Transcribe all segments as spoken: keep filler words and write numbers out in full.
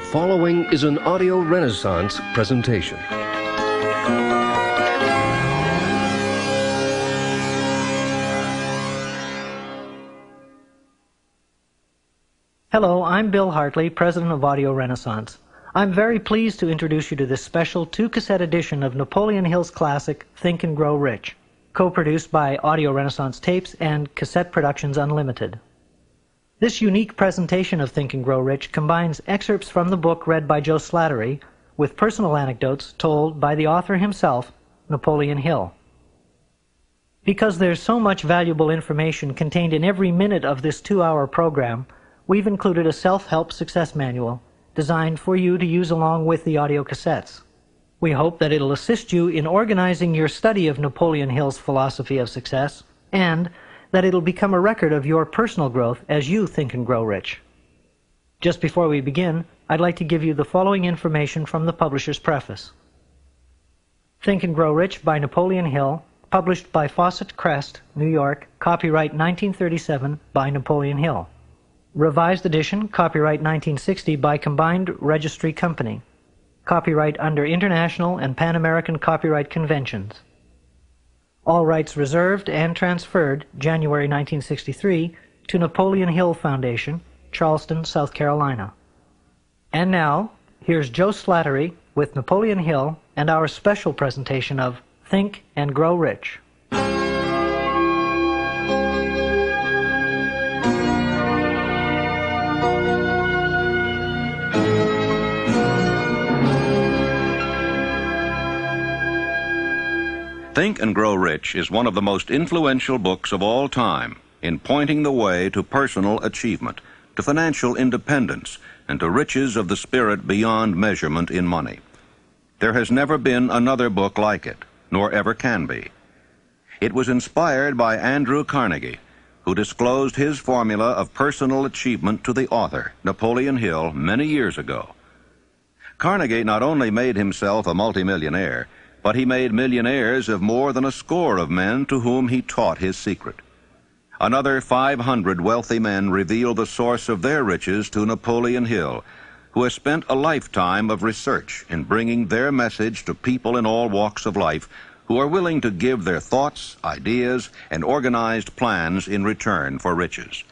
following is an Audio Renaissance presentation. Hello, I'm Bill Hartley, President of Audio Renaissance. I'm very pleased to introduce you to this special two-cassette edition of Napoleon Hill's classic, Think and Grow Rich, co-produced by Audio Renaissance Tapes and Cassette Productions Unlimited. This unique presentation of Think and Grow Rich combines excerpts from the book read by Joe Slattery with personal anecdotes told by the author himself, Napoleon Hill. Because there's so much valuable information contained in every minute of this two-hour program, we've included a self-help success manual designed for you to use along with the audio cassettes. We hope that it'll assist you in organizing your study of Napoleon Hill's philosophy of success, and that it'll become a record of your personal growth as you think and grow rich. Just before we begin, I'd like to give you the following information from the publisher's preface. Think and Grow Rich by Napoleon Hill, published by Fawcett Crest, New York, copyright nineteen thirty-seven by Napoleon Hill. Revised edition, copyright nineteen sixty by Combined Registry Company. Copyright under International and Pan American Copyright Conventions. All rights reserved and transferred, January nineteen sixty-three, to Napoleon Hill Foundation, Charleston, South Carolina. And now, here's Joe Slattery with Napoleon Hill and our special presentation of Think and Grow Rich. Think and Grow Rich is one of the most influential books of all time in pointing the way to personal achievement, to financial independence, and to riches of the spirit beyond measurement in money. There has never been another book like it, nor ever can be. It was inspired by Andrew Carnegie, who disclosed his formula of personal achievement to the author, Napoleon Hill, many years ago. Carnegie not only made himself a multimillionaire, but he made millionaires of more than a score of men to whom he taught his secret. Another five hundred wealthy men revealed the source of their riches to Napoleon Hill, who has spent a lifetime of research in bringing their message to people in all walks of life who are willing to give their thoughts, ideas, and organized plans in return for riches.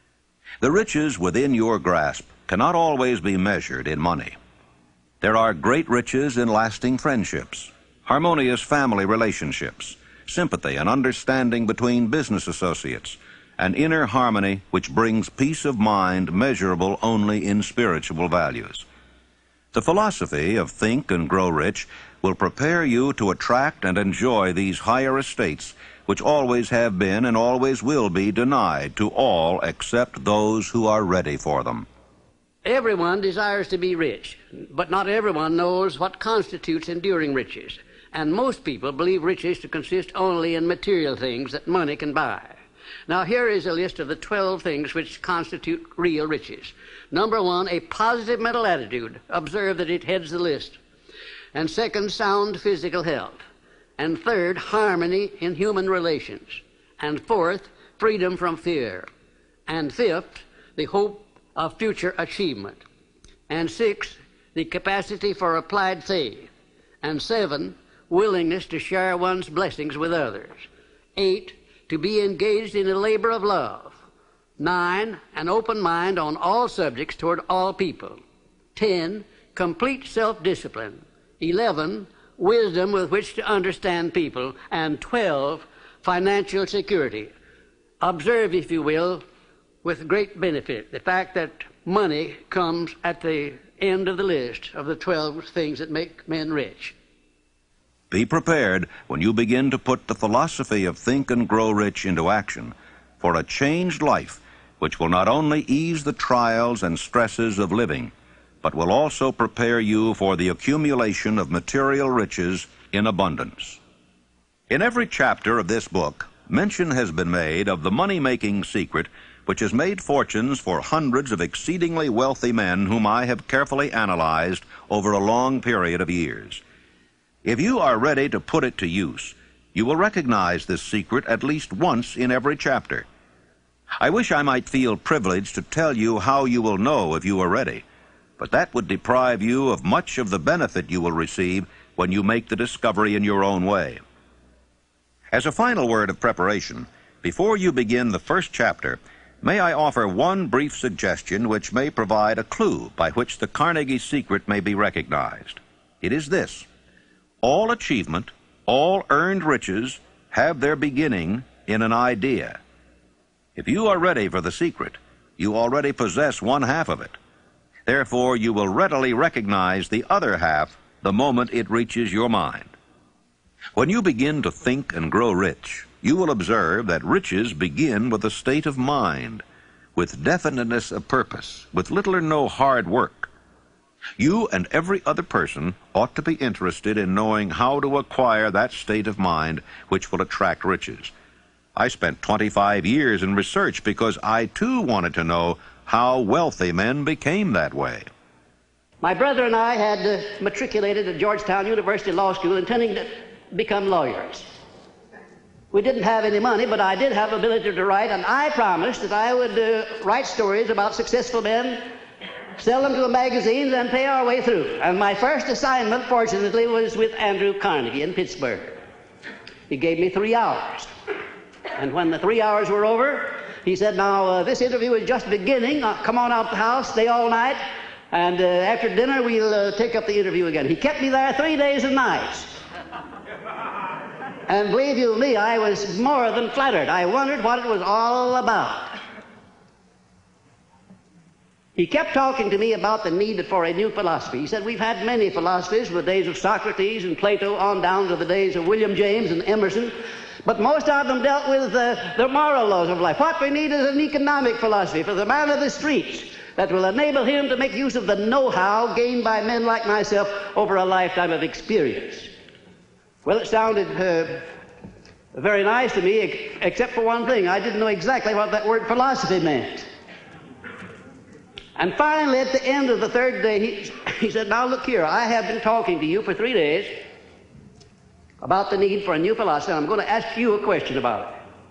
The riches within your grasp cannot always be measured in money. There are great riches in lasting friendships, harmonious family relationships, sympathy and understanding between business associates, and inner harmony which brings peace of mind measurable only in spiritual values. The philosophy of Think and Grow Rich will prepare you to attract and enjoy these higher estates which always have been and always will be denied to all except those who are ready for them. Everyone desires to be rich, but not everyone knows what constitutes enduring riches. And most people believe riches to consist only in material things that money can buy. Now here is a list of the twelve things which constitute real riches. Number one, a positive mental attitude. Observe that it heads the list. And second, sound physical health. And third, harmony in human relations. And fourth, freedom from fear. And fifth, the hope of future achievement. And sixth, the capacity for applied faith. And seven, willingness to share one's blessings with others. Eight, to be engaged in a labor of love. Nine, an open mind on all subjects toward all people. Ten, complete self-discipline. Eleven, wisdom with which to understand people. And twelve, financial security. Observe, if you will, with great benefit, the fact that money comes at the end of the list of the twelve things that make men rich. Be prepared when you begin to put the philosophy of Think and Grow Rich into action for a changed life which will not only ease the trials and stresses of living, but will also prepare you for the accumulation of material riches in abundance. In every chapter of this book, mention has been made of the money-making secret which has made fortunes for hundreds of exceedingly wealthy men whom I have carefully analyzed over a long period of years. If you are ready to put it to use, you will recognize this secret at least once in every chapter. I wish I might feel privileged to tell you how you will know if you are ready, but that would deprive you of much of the benefit you will receive when you make the discovery in your own way. As a final word of preparation, before you begin the first chapter, may I offer one brief suggestion which may provide a clue by which the Carnegie secret may be recognized. It is this: all achievement, all earned riches have their beginning in an idea. If you are ready for the secret, you already possess one half of it. Therefore, you will readily recognize the other half the moment it reaches your mind. When you begin to think and grow rich, you will observe that riches begin with a state of mind, with definiteness of purpose, with little or no hard work. You and every other person ought to be interested in knowing how to acquire that state of mind which will attract riches. I spent twenty-five years in research because I too wanted to know how wealthy men became that way. My brother and I had uh, matriculated at Georgetown University Law School intending to become lawyers. We didn't have any money, but I did have ability to write, and I promised that I would uh, write stories about successful men, sell them to the magazines, and pay our way through. And my first assignment, fortunately, was with Andrew Carnegie in Pittsburgh. He gave me three hours. And when the three hours were over, he said, now, uh, this interview is just beginning. Uh, come on out the house, stay all night, and uh, after dinner, we'll uh, take up the interview again. He kept me there three days and nights. And believe you me, I was more than flattered. I wondered what it was all about. He kept talking to me about the need for a new philosophy. He said, we've had many philosophies from the days of Socrates and Plato on down to the days of William James and Emerson, but most of them dealt with uh, the moral laws of life. What we need is an economic philosophy for the man of the streets that will enable him to make use of the know-how gained by men like myself over a lifetime of experience. Well, it sounded uh, very nice to me, except for one thing. I didn't know exactly what that word philosophy meant. And finally, at the end of the third day, he, he said, now look here, I have been talking to you for three days about the need for a new philosophy, and I'm going to ask you a question about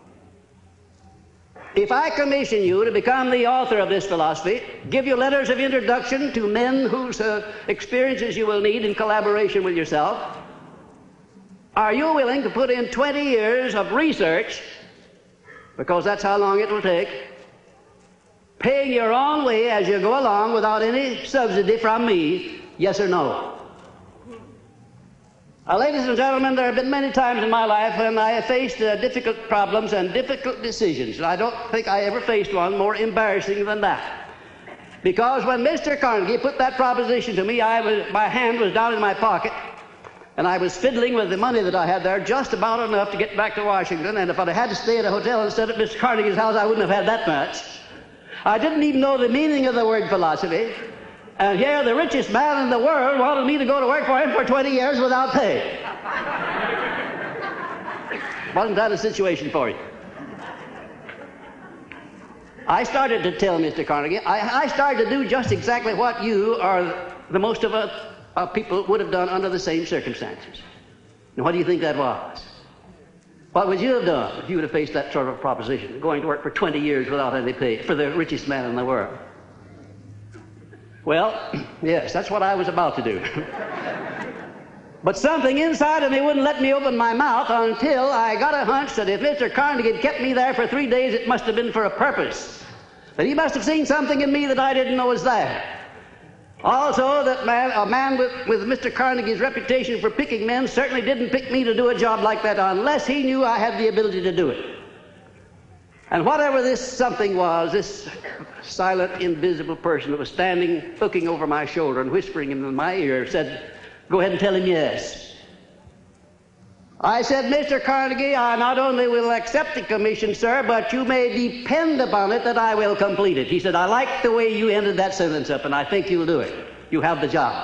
it. If I commission you to become the author of this philosophy, give you letters of introduction to men whose uh, experiences you will need in collaboration with yourself, are you willing to put in twenty years of research, because that's how long it will take, paying your own way as you go along without any subsidy from me, yes or no? Uh, ladies and gentlemen, there have been many times in my life when I have faced uh, difficult problems and difficult decisions. I don't think I ever faced one more embarrassing than that. Because when Mister Carnegie put that proposition to me, I was, my hand was down in my pocket, and I was fiddling with the money that I had there just about enough to get back to Washington, and if I had to stay at a hotel instead of Mister Carnegie's house, I wouldn't have had that much. I didn't even know the meaning of the word philosophy, and here the richest man in the world wanted me to go to work for him for twenty years without pay. Wasn't that a situation for you? I started to tell Mister Carnegie, I, I started to do just exactly what you or the most of us Uh, people would have done under the same circumstances. And what do you think that was? What would you have done if you would have faced that sort of proposition, going to work for twenty years without any pay for the richest man in the world? Well, yes, that's what I was about to do. But something inside of me wouldn't let me open my mouth until I got a hunch that if Mister Carnegie had kept me there for three days, it must have been for a purpose. That he must have seen something in me that I didn't know was there. Also, that man, a man with, with Mister Carnegie's reputation for picking men certainly didn't pick me to do a job like that unless he knew I had the ability to do it. And whatever this something was, this silent, invisible person that was standing, looking over my shoulder and whispering in my ear, said, go ahead and tell him yes. I said, Mister Carnegie, I not only will accept the commission, sir, but you may depend upon it that I will complete it. He said, I like the way you ended that sentence up, and I think you'll do it. You have the job.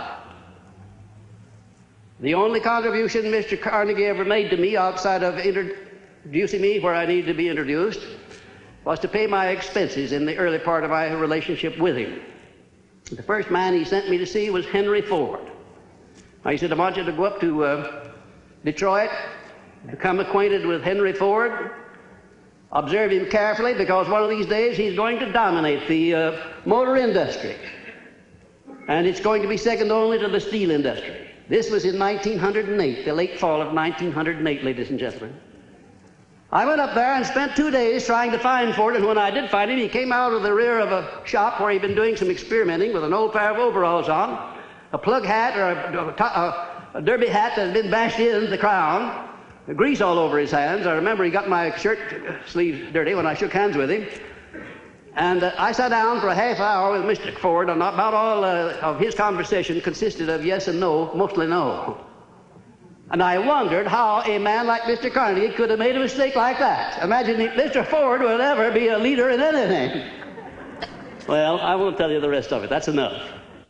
The only contribution Mister Carnegie ever made to me outside of introducing me where I needed to be introduced was to pay my expenses in the early part of my relationship with him. The first man he sent me to see was Henry Ford. He said, I want you to go up to uh, Detroit, become acquainted with Henry Ford, observe him carefully, because one of these days he's going to dominate the uh, motor industry. and it's going to be second only to the steel industry. This was in nineteen oh eight, the late fall of nineteen oh eight, ladies and gentlemen. I went up there and spent two days trying to find Ford, and when I did find him, he came out of the rear of a shop where he'd been doing some experimenting with an old pair of overalls on, a plug hat or a, a, a derby hat that had been bashed in the crown, grease all over his hands. I remember he got my shirt sleeves dirty when I shook hands with him. And uh, I sat down for a half hour with Mister Ford, and about all uh, of his conversation consisted of yes and no, mostly no. And I wondered how a man like Mister Carnegie could have made a mistake like that. Imagine if Mister Ford would ever be a leader in anything. Well, I won't tell you the rest of it. That's enough.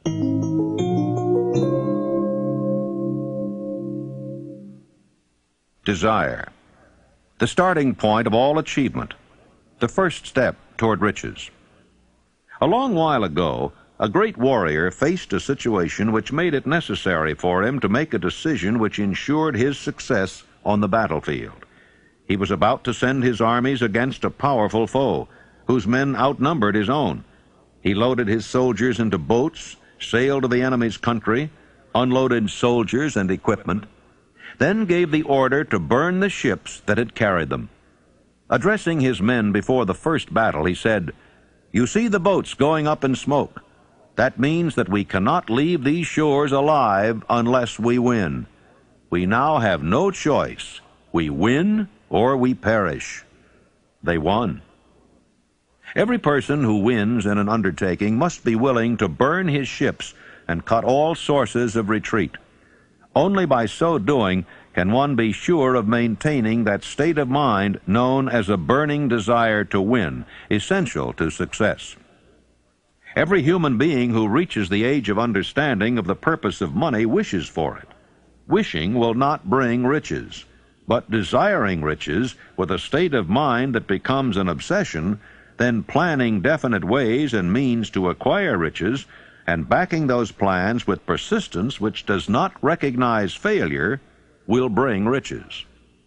Desire. The starting point of all achievement. The first step toward riches. A long while ago, a great warrior faced a situation which made it necessary for him to make a decision which ensured his success on the battlefield. He was about to send his armies against a powerful foe, whose men outnumbered his own. He loaded his soldiers into boats, sailed to the enemy's country, unloaded soldiers and equipment, then gave the order to burn the ships that had carried them. Addressing his men before the first battle, he said, "You see the boats going up in smoke. That means that we cannot leave these shores alive unless we win. We now have no choice. We win or we perish." They won. Every person who wins in an undertaking must be willing to burn his ships and cut all sources of retreat. Only by so doing can one be sure of maintaining that state of mind known as a burning desire to win, essential to success. Every human being who reaches the age of understanding of the purpose of money wishes for it. Wishing will not bring riches, but desiring riches with a state of mind that becomes an obsession, then planning definite ways and means to acquire riches, and backing those plans with persistence which does not recognize failure, will bring riches.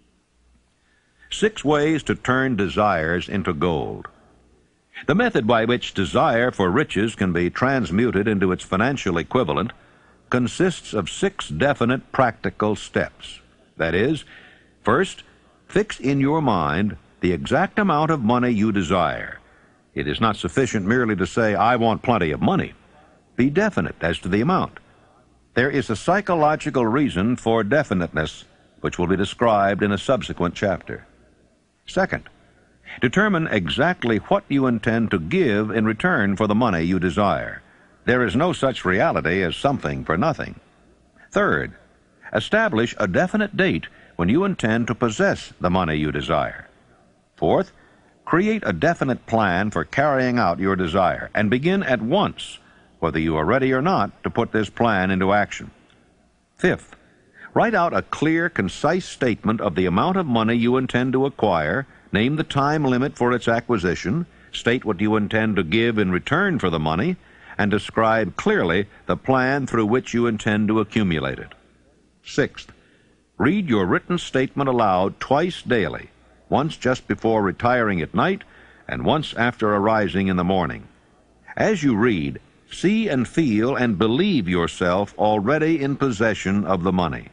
Six ways to turn desires into gold. The method by which desire for riches can be transmuted into its financial equivalent consists of six definite practical steps. That is, first, fix in your mind the exact amount of money you desire. It is not sufficient merely to say, "I want plenty of money." Be definite as to the amount. There is a psychological reason for definiteness, which will be described in a subsequent chapter. Second, determine exactly what you intend to give in return for the money you desire. There is no such reality as something for nothing. Third, establish a definite date when you intend to possess the money you desire. Fourth, create a definite plan for carrying out your desire, and begin at once, whether you are ready or not, to put this plan into action. Fifth, write out a clear, concise statement of the amount of money you intend to acquire, name the time limit for its acquisition, state what you intend to give in return for the money, and describe clearly the plan through which you intend to accumulate it. Sixth, read your written statement aloud twice daily, once just before retiring at night and once after arising in the morning. As you read, see and feel and believe yourself already in possession of the money.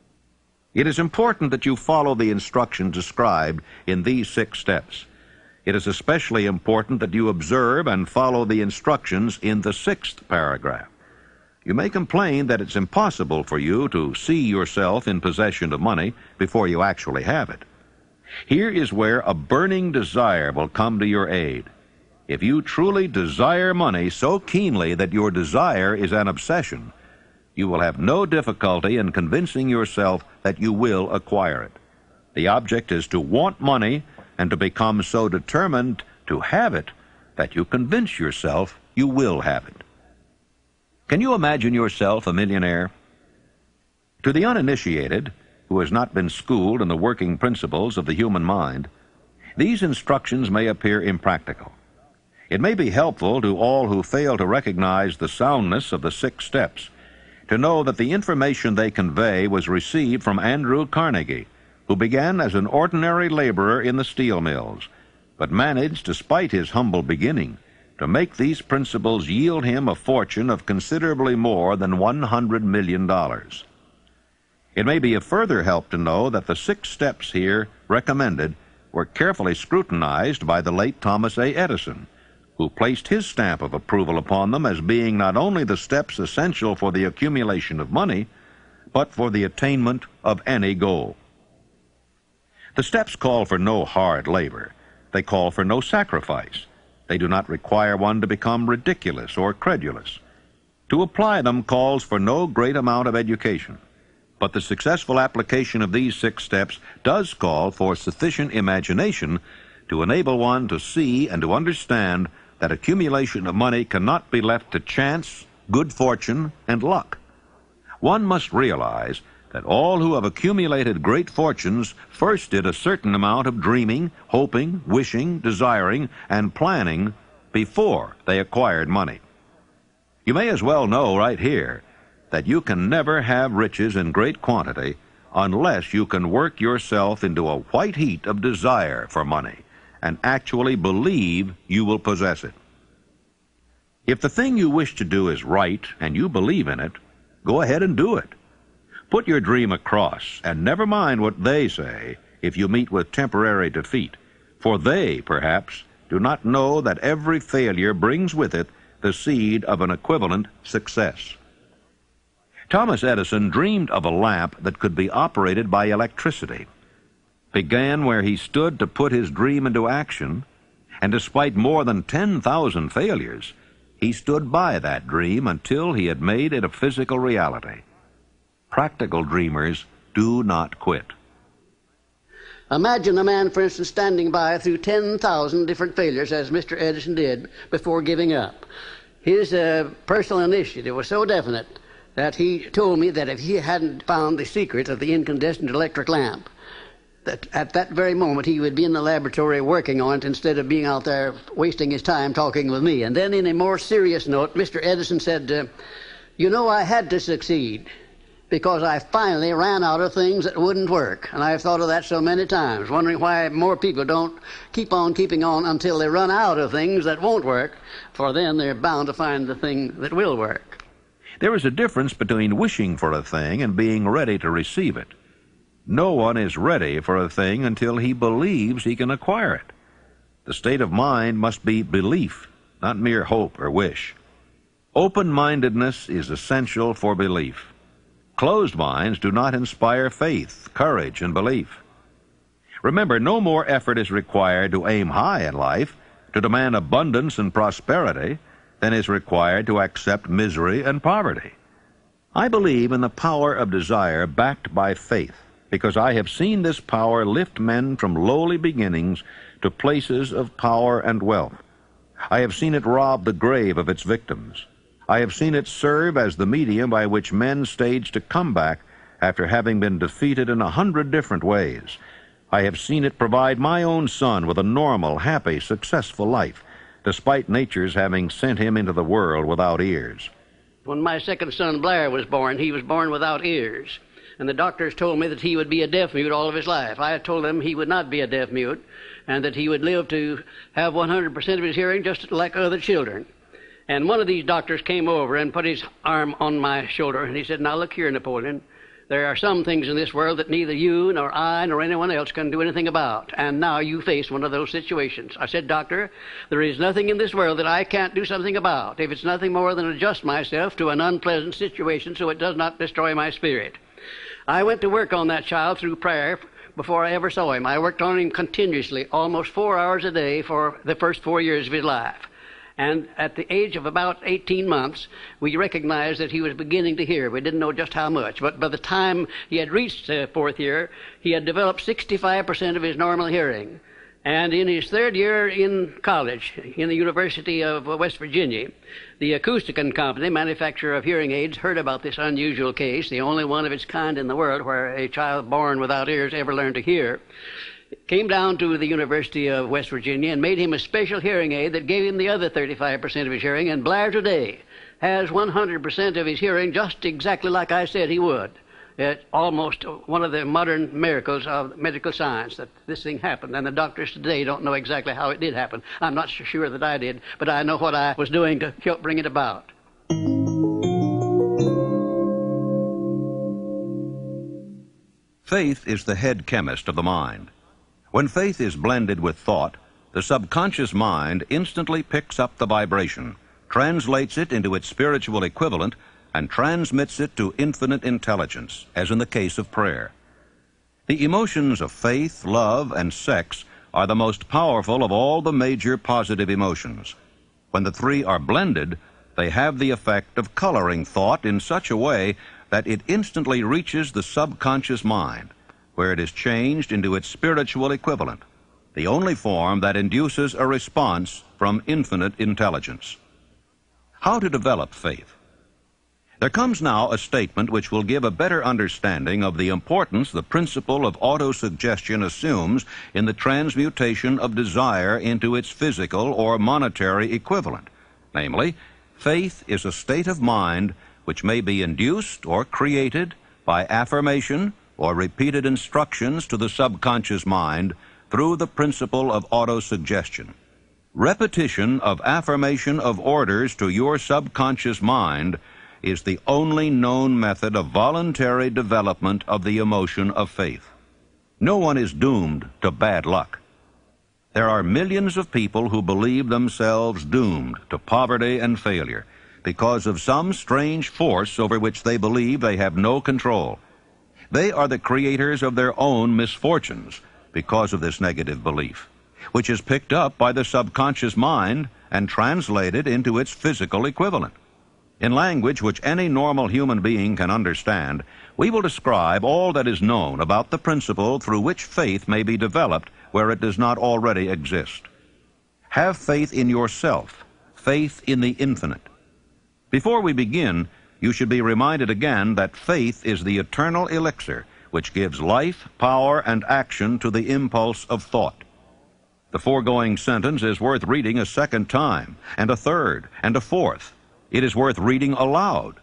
It is important that you follow the instructions described in these six steps. It is especially important that you observe and follow the instructions in the sixth paragraph. You may complain that it's impossible for you to see yourself in possession of money before you actually have it. Here is where a burning desire will come to your aid. If you truly desire money so keenly that your desire is an obsession, you will have no difficulty in convincing yourself that you will acquire it. The object is to want money and to become so determined to have it that you convince yourself you will have it. Can you imagine yourself a millionaire? To the uninitiated, who has not been schooled in the working principles of the human mind, these instructions may appear impractical. It may be helpful to all who fail to recognize the soundness of the six steps to know that the information they convey was received from Andrew Carnegie, who began as an ordinary laborer in the steel mills, but managed, despite his humble beginning, to make these principles yield him a fortune of considerably more than one hundred million dollars. It may be a further help to know that the six steps here recommended were carefully scrutinized by the late Thomas A. Edison, who placed his stamp of approval upon them as being not only the steps essential for the accumulation of money, but for the attainment of any goal. The steps call for no hard labor. They call for no sacrifice. They do not require one to become ridiculous or credulous. To apply them calls for no great amount of education. But the successful application of these six steps does call for sufficient imagination to enable one to see and to understand that accumulation of money cannot be left to chance, good fortune, and luck. One must realize that all who have accumulated great fortunes first did a certain amount of dreaming, hoping, wishing, desiring, and planning before they acquired money. You may as well know right here that you can never have riches in great quantity unless you can work yourself into a white heat of desire for money and actually believe you will possess it. If the thing you wish to do is right and you believe in it, go ahead and do it. Put your dream across, and never mind what they say if you meet with temporary defeat, for they, perhaps, do not know that every failure brings with it the seed of an equivalent success. Thomas Edison dreamed of a lamp that could be operated by electricity, began where he stood to put his dream into action, and despite more than ten thousand failures, he stood by that dream until he had made it a physical reality. Practical dreamers do not quit. Imagine a man, for instance, standing by through ten thousand different failures, as Mister Edison did, before giving up. His uh, personal initiative was so definite that he told me that if he hadn't found the secret of the incandescent electric lamp, that at that very moment he would be in the laboratory working on it instead of being out there wasting his time talking with me. And then in a more serious note, Mister Edison said, uh, you know, I had to succeed because I finally ran out of things that wouldn't work. And I've thought of that so many times, wondering why more people don't keep on keeping on until they run out of things that won't work, for then they're bound to find the thing that will work. There is a difference between wishing for a thing and being ready to receive it. No one is ready for a thing until he believes he can acquire it. The state of mind must be belief, not mere hope or wish. Open-mindedness is essential for belief. Closed minds do not inspire faith, courage, and belief. Remember, no more effort is required to aim high in life, to demand abundance and prosperity, than is required to accept misery and poverty. I believe in the power of desire backed by faith, because I have seen this power lift men from lowly beginnings to places of power and wealth. I have seen it rob the grave of its victims. I have seen it serve as the medium by which men staged a comeback after having been defeated in a hundred different ways. I have seen it provide my own son with a normal, happy, successful life, despite nature's having sent him into the world without ears. When my second son, Blair, was born, he was born without ears. And the doctors told me that he would be a deaf-mute all of his life. I told them he would not be a deaf-mute, and that he would live to have one hundred percent of his hearing just like other children. And one of these doctors came over and put his arm on my shoulder, and he said, now look here, Napoleon, there are some things in this world that neither you nor I nor anyone else can do anything about, and now you face one of those situations. I said, Doctor, there is nothing in this world that I can't do something about, if it's nothing more than adjust myself to an unpleasant situation so it does not destroy my spirit. I went to work on that child through prayer before I ever saw him. I worked on him continuously, almost four hours a day for the first four years of his life. And at the age of about eighteen months, we recognized that he was beginning to hear. We didn't know just how much, but by the time he had reached the fourth year, he had developed sixty-five percent of his normal hearing. And in his third year in college, in the University of West Virginia, the Acousticon Company, manufacturer of hearing aids, heard about this unusual case, the only one of its kind in the world where a child born without ears ever learned to hear. Came down to the University of West Virginia and made him a special hearing aid that gave him the other thirty-five percent of his hearing, and Blair today has one hundred percent of his hearing just exactly like I said he would. It's almost one of the modern miracles of medical science that this thing happened, and the doctors today don't know exactly how it did happen. I'm not so sure that I did, but I know what I was doing to help bring it about. Faith is the head chemist of the mind. When faith is blended with thought, the subconscious mind instantly picks up the vibration, translates it into its spiritual equivalent, and transmits it to infinite intelligence, as in the case of prayer. The emotions of faith, love, and sex are the most powerful of all the major positive emotions. When the three are blended, they have the effect of coloring thought in such a way that it instantly reaches the subconscious mind, where it is changed into its spiritual equivalent, the only form that induces a response from infinite intelligence. How to develop faith? There comes now a statement which will give a better understanding of the importance the principle of autosuggestion assumes in the transmutation of desire into its physical or monetary equivalent. Namely, faith is a state of mind which may be induced or created by affirmation or repeated instructions to the subconscious mind through the principle of autosuggestion. Repetition of affirmation of orders to your subconscious mind is the only known method of voluntary development of the emotion of faith. No one is doomed to bad luck. There are millions of people who believe themselves doomed to poverty and failure because of some strange force over which they believe they have no control. They are the creators of their own misfortunes because of this negative belief, which is picked up by the subconscious mind and translated into its physical equivalent. In language which any normal human being can understand, we will describe all that is known about the principle through which faith may be developed where it does not already exist. Have faith in yourself, faith in the infinite. Before we begin, you should be reminded again that faith is the eternal elixir which gives life, power, and action to the impulse of thought. The foregoing sentence is worth reading a second time, and a third, and a fourth. It is worth reading aloud.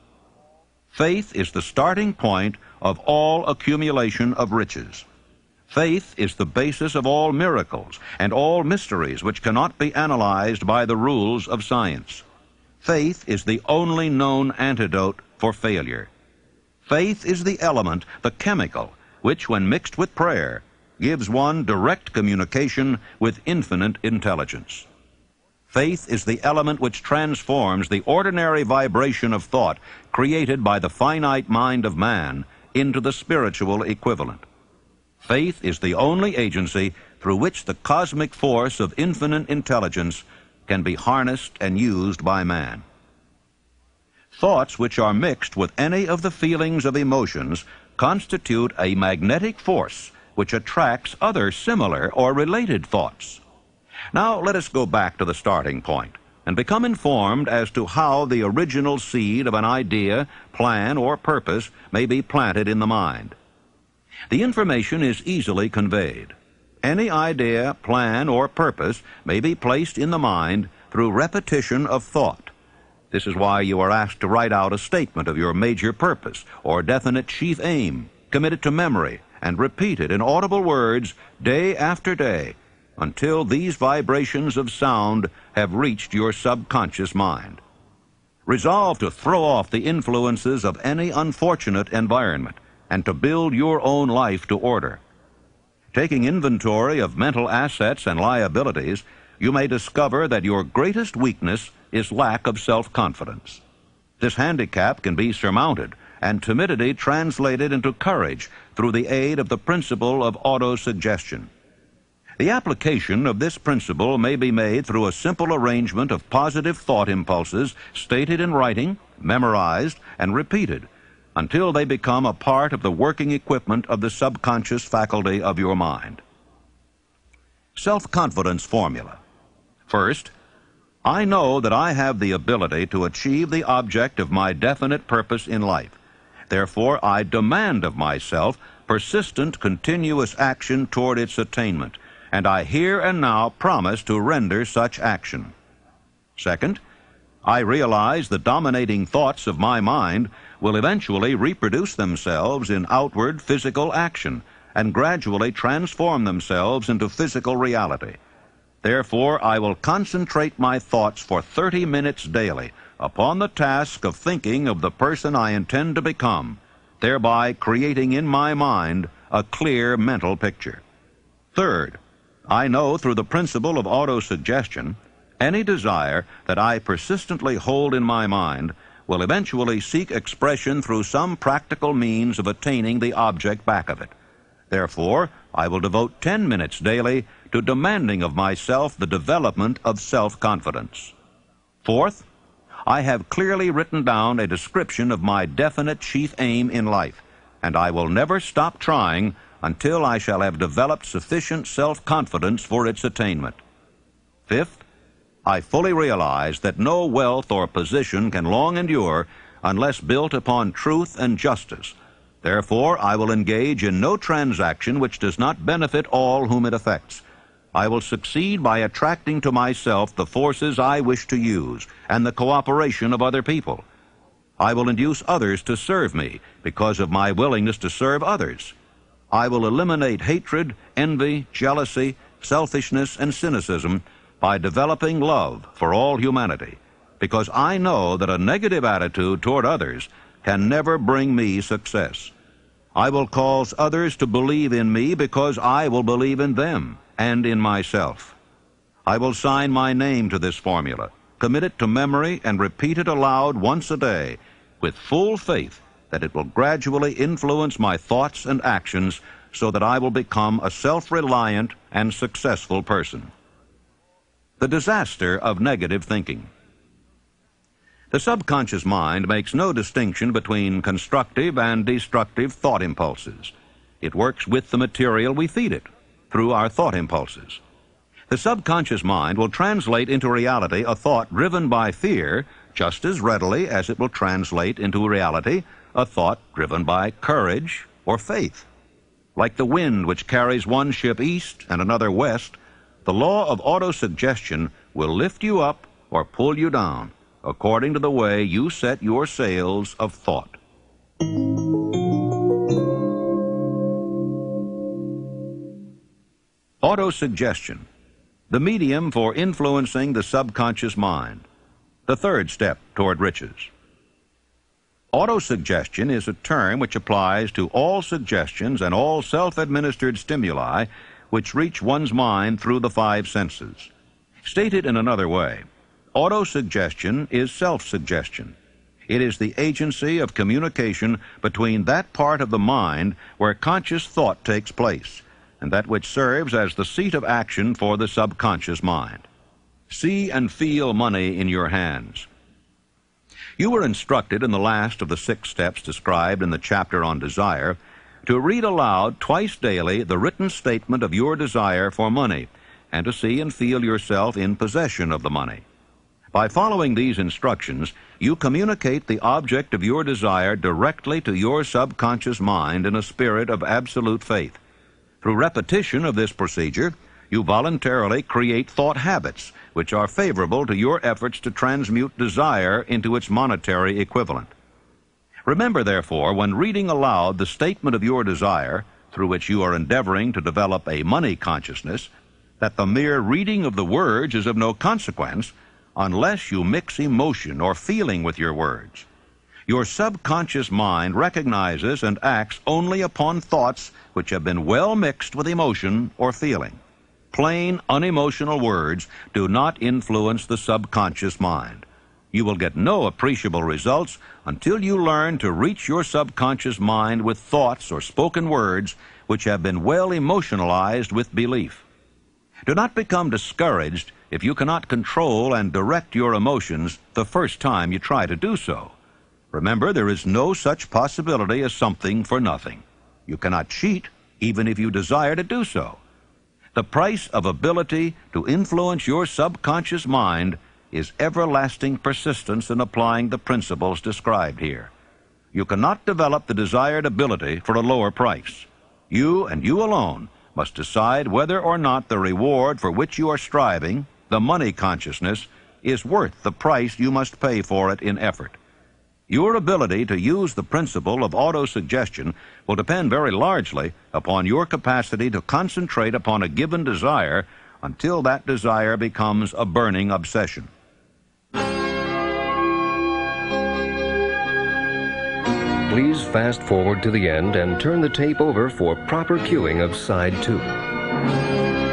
Faith is the starting point of all accumulation of riches. Faith is the basis of all miracles and all mysteries which cannot be analyzed by the rules of science. Faith is the only known antidote for failure. Faith is the element, the chemical, which, when mixed with prayer, gives one direct communication with infinite intelligence. Faith is the element which transforms the ordinary vibration of thought created by the finite mind of man into the spiritual equivalent. Faith is the only agency through which the cosmic force of infinite intelligence can be harnessed and used by man. Thoughts which are mixed with any of the feelings of emotions constitute a magnetic force which attracts other similar or related thoughts. Now let us go back to the starting point and become informed as to how the original seed of an idea, plan, or purpose may be planted in the mind. The information is easily conveyed. Any idea, plan, or purpose may be placed in the mind through repetition of thought. This is why you are asked to write out a statement of your major purpose or definite chief aim, commit it to memory, and repeat it in audible words day after day until these vibrations of sound have reached your subconscious mind. Resolve to throw off the influences of any unfortunate environment and to build your own life to order. Taking inventory of mental assets and liabilities, you may discover that your greatest weakness is lack of self-confidence. This handicap can be surmounted and timidity translated into courage through the aid of the principle of autosuggestion. The application of this principle may be made through a simple arrangement of positive thought impulses stated in writing, memorized, and repeated until they become a part of the working equipment of the subconscious faculty of your mind. Self-confidence formula. First, I know that I have the ability to achieve the object of my definite purpose in life. Therefore, I demand of myself persistent, continuous action toward its attainment, and I here and now promise to render such action. Second, I realize the dominating thoughts of my mind will eventually reproduce themselves in outward physical action and gradually transform themselves into physical reality. Therefore, I will concentrate my thoughts for thirty minutes daily upon the task of thinking of the person I intend to become, thereby creating in my mind a clear mental picture. Third, I know through the principle of autosuggestion, any desire that I persistently hold in my mind will eventually seek expression through some practical means of attaining the object back of it. Therefore, I will devote ten minutes daily to demanding of myself the development of self-confidence. Fourth, I have clearly written down a description of my definite chief aim in life, and I will never stop trying until I shall have developed sufficient self-confidence for its attainment. Fifth, I fully realize that no wealth or position can long endure unless built upon truth and justice. Therefore, I will engage in no transaction which does not benefit all whom it affects. I will succeed by attracting to myself the forces I wish to use and the cooperation of other people. I will induce others to serve me because of my willingness to serve others. I will eliminate hatred, envy, jealousy, selfishness, and cynicism by developing love for all humanity, because I know that a negative attitude toward others can never bring me success. I will cause others to believe in me because I will believe in them and in myself. I will sign my name to this formula, commit it to memory, and repeat it aloud once a day, with full faith that it will gradually influence my thoughts and actions so that I will become a self-reliant and successful person. The disaster of negative thinking. The subconscious mind makes no distinction between constructive and destructive thought impulses. It works with the material we feed it, through our thought impulses. The subconscious mind will translate into reality a thought driven by fear just as readily as it will translate into reality a thought driven by courage or faith. Like the wind which carries one ship east and another west, the law of autosuggestion will lift you up or pull you down according to the way you set your sails of thought. Autosuggestion, the medium for influencing the subconscious mind, the third step toward riches. Autosuggestion is a term which applies to all suggestions and all self-administered stimuli which reach one's mind through the five senses. Stated in another way, autosuggestion is self-suggestion. It is the agency of communication between that part of the mind where conscious thought takes place, and that which serves as the seat of action for the subconscious mind. See and feel money in your hands. You were instructed in the last of the six steps described in the chapter on desire to read aloud twice daily the written statement of your desire for money, and to see and feel yourself in possession of the money. By following these instructions, you communicate the object of your desire directly to your subconscious mind in a spirit of absolute faith. Through repetition of this procedure, you voluntarily create thought habits which are favorable to your efforts to transmute desire into its monetary equivalent. Remember, therefore, when reading aloud the statement of your desire, through which you are endeavoring to develop a money consciousness, that the mere reading of the words is of no consequence unless you mix emotion or feeling with your words. Your subconscious mind recognizes and acts only upon thoughts which have been well mixed with emotion or feeling. Plain, unemotional words do not influence the subconscious mind. You will get no appreciable results until you learn to reach your subconscious mind with thoughts or spoken words which have been well emotionalized with belief. Do not become discouraged if you cannot control and direct your emotions the first time you try to do so. Remember, there is no such possibility as something for nothing. You cannot cheat even if you desire to do so. The price of ability to influence your subconscious mind is everlasting persistence in applying the principles described here. You cannot develop the desired ability for a lower price. You and you alone must decide whether or not the reward for which you are striving, the money consciousness, is worth the price you must pay for it in effort. Your ability to use the principle of autosuggestion will depend very largely upon your capacity to concentrate upon a given desire until that desire becomes a burning obsession. Please fast forward to the end and turn the tape over for proper cueing of side two.